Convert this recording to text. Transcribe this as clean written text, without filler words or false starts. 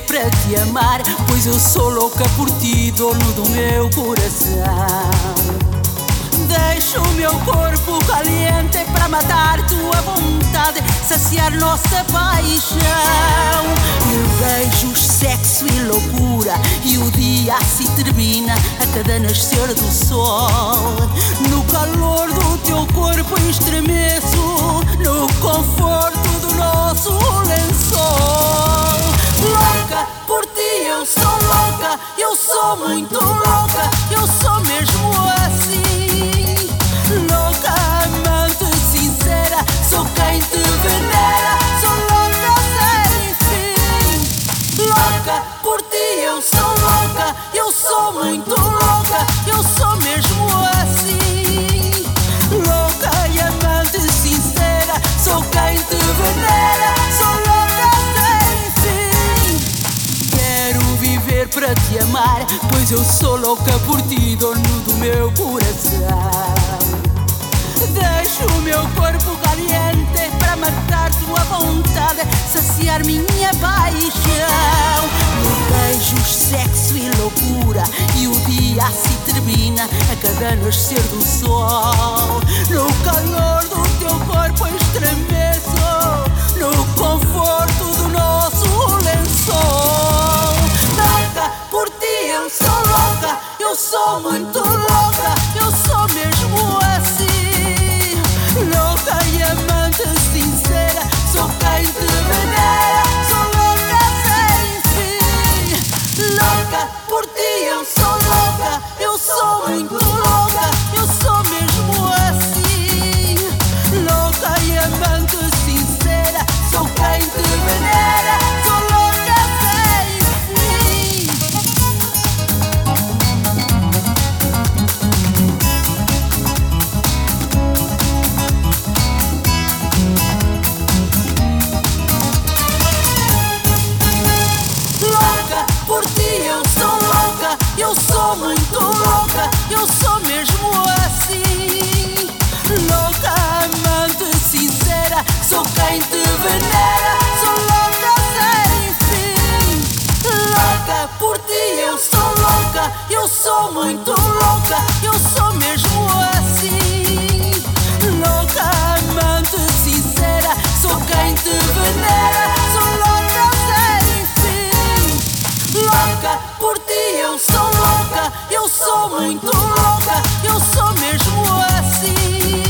para te amar, pois eu sou louca por ti, dono do meu coração. Deixo o meu corpo caliente para matar tua vontade, saciar nossa paixão. E beijos, sexo e loucura, e o dia se termina a cada nascer do sol. No calor do teu corpo estremeço, no conforto do nosso lençol. Louca por ti, eu sou louca, eu sou muito louca, eu sou mesmo assim. Louca, amante sincera, sou quem te venera, sou louca sem fim. Louca por ti, eu sou louca, eu sou muito louca, eu sou mesmo assim. Louca e amante sincera, sou quem te venera, sou louca sem fim. Quero viver para te amar, pois eu sou louca por ti, dono do meu coração. Deixo o meu corpo caliente para matar tua vontade, saciar minha paixão. No beijos, sexo e loucura, e o dia se termina a cada nascer do sol. No calor do teu corpo estremeço, no conforto do nosso lençol. Louca por ti, eu sou louca, eu sou muito louca, eu sou mesmo assim. Louca e amante sincera, sou quem te venera, sou louca sem fim. Louca por ti, eu sou louca, eu sou muito louca, eu sou mesmo assim. Louca e amante sincera, sou quem te venera, sou louca sem fim. Por ti eu sou louca, eu sou muito louca, eu sou mesmo assim. Louca, amante sincera, sou quem te venera, sou louca sem fim. Louca por ti eu sou louca, eu sou muito louca, eu sou mesmo assim. Louca, amante sincera, sou quem te venera, sou louca sem fim. Louca por ti, eu sou louca, eu sou muito louca, eu sou mesmo assim.